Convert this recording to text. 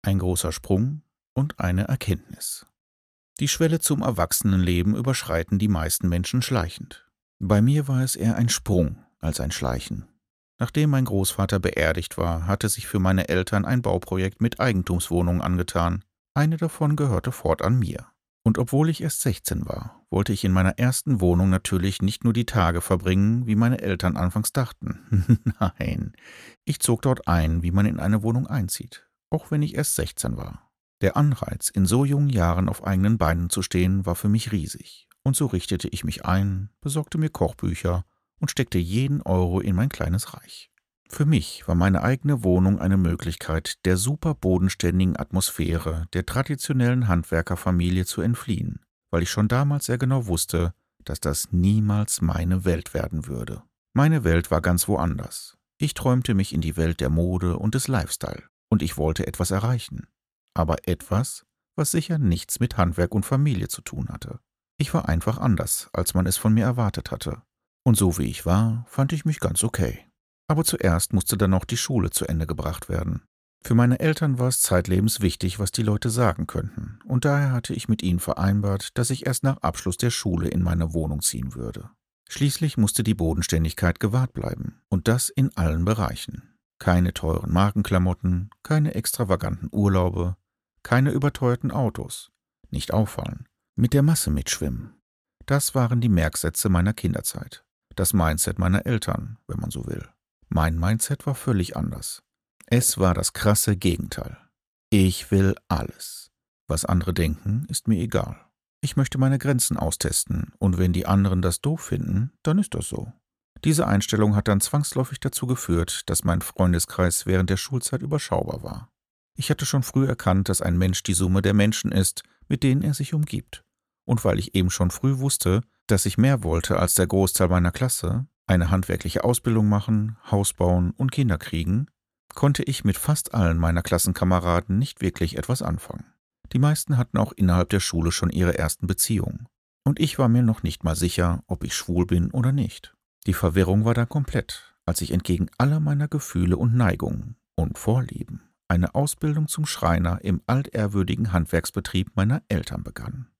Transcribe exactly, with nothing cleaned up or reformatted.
Ein großer Sprung und eine Erkenntnis. Die Schwelle zum Erwachsenenleben überschreiten die meisten Menschen schleichend. Bei mir war es eher ein Sprung als ein Schleichen. Nachdem mein Großvater beerdigt war, hatte sich für meine Eltern ein Bauprojekt mit Eigentumswohnungen angetan. Eine davon gehörte fortan mir. Und obwohl ich erst sechzehn war, wollte ich in meiner ersten Wohnung natürlich nicht nur die Tage verbringen, wie meine Eltern anfangs dachten. Nein, ich zog dort ein, wie man in eine Wohnung einzieht, auch wenn ich erst sechzehn war. Der Anreiz, in so jungen Jahren auf eigenen Beinen zu stehen, war für mich riesig. Und so richtete ich mich ein, besorgte mir Kochbücher und steckte jeden Euro in mein kleines Reich. Für mich war meine eigene Wohnung eine Möglichkeit, der super bodenständigen Atmosphäre der traditionellen Handwerkerfamilie zu entfliehen, weil ich schon damals sehr genau wusste, dass das niemals meine Welt werden würde. Meine Welt war ganz woanders. Ich träumte mich in die Welt der Mode und des Lifestyle und ich wollte etwas erreichen. Aber etwas, was sicher nichts mit Handwerk und Familie zu tun hatte. Ich war einfach anders, als man es von mir erwartet hatte. Und so wie ich war, fand ich mich ganz okay. Aber zuerst musste dann noch die Schule zu Ende gebracht werden. Für meine Eltern war es zeitlebens wichtig, was die Leute sagen könnten, und daher hatte ich mit ihnen vereinbart, dass ich erst nach Abschluss der Schule in meine Wohnung ziehen würde. Schließlich musste die Bodenständigkeit gewahrt bleiben, und das in allen Bereichen. Keine teuren Markenklamotten, keine extravaganten Urlaube, keine überteuerten Autos, nicht auffallen, mit der Masse mitschwimmen. Das waren die Merksätze meiner Kinderzeit, das Mindset meiner Eltern, wenn man so will. Mein Mindset war völlig anders. Es war das krasse Gegenteil. Ich will alles. Was andere denken, ist mir egal. Ich möchte meine Grenzen austesten und wenn die anderen das doof finden, dann ist das so. Diese Einstellung hat dann zwangsläufig dazu geführt, dass mein Freundeskreis während der Schulzeit überschaubar war. Ich hatte schon früh erkannt, dass ein Mensch die Summe der Menschen ist, mit denen er sich umgibt. Und weil ich eben schon früh wusste, dass ich mehr wollte als der Großteil meiner Klasse, eine handwerkliche Ausbildung machen, Haus bauen und Kinder kriegen, konnte ich mit fast allen meiner Klassenkameraden nicht wirklich etwas anfangen. Die meisten hatten auch innerhalb der Schule schon ihre ersten Beziehungen. Und ich war mir noch nicht mal sicher, ob ich schwul bin oder nicht. Die Verwirrung war da komplett, als ich entgegen aller meiner Gefühle und Neigungen und Vorlieben eine Ausbildung zum Schreiner im altehrwürdigen Handwerksbetrieb meiner Eltern begann.